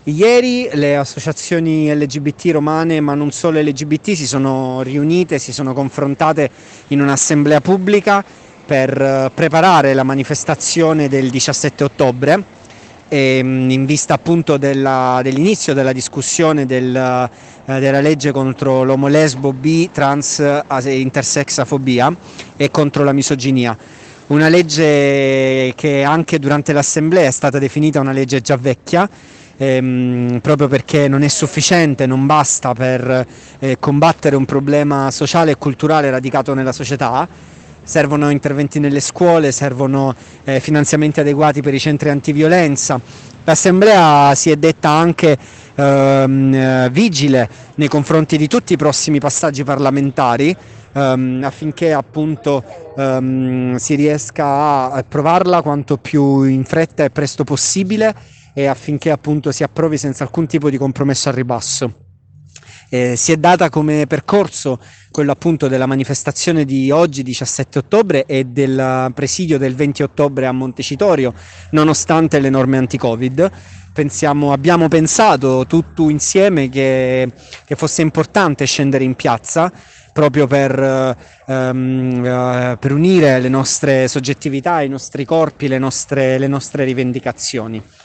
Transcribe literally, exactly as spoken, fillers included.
Ieri le associazioni L G B T romane, ma non solo L G B T, si sono riunite, si sono confrontate in un'assemblea pubblica per eh, preparare la manifestazione del diciassette ottobre, e, mh, in vista appunto della- dell'inizio della discussione del, eh, della legge contro l'omolesbo, bi, trans e intersexafobia e contro la misoginia. Una legge che anche durante l'assemblea è stata definita una legge già vecchia, ehm, proprio perché non è sufficiente, non basta per eh, combattere un problema sociale e culturale radicato nella società. Servono interventi nelle scuole, servono eh, finanziamenti adeguati per i centri antiviolenza. L'Assemblea si è detta anche ehm, eh, vigile nei confronti di tutti i prossimi passaggi parlamentari, ehm, affinché appunto ehm, si riesca a approvarla quanto più in fretta e presto possibile, e affinché appunto si approvi senza alcun tipo di compromesso al ribasso. Eh, si è data come percorso quello appunto della manifestazione di oggi, diciassette ottobre, e del presidio del venti ottobre a Montecitorio, nonostante le norme anti-Covid. Pensiamo, abbiamo pensato tutto insieme che, che fosse importante scendere in piazza proprio per, ehm, eh, per unire le nostre soggettività, i nostri corpi, le nostre, le nostre rivendicazioni.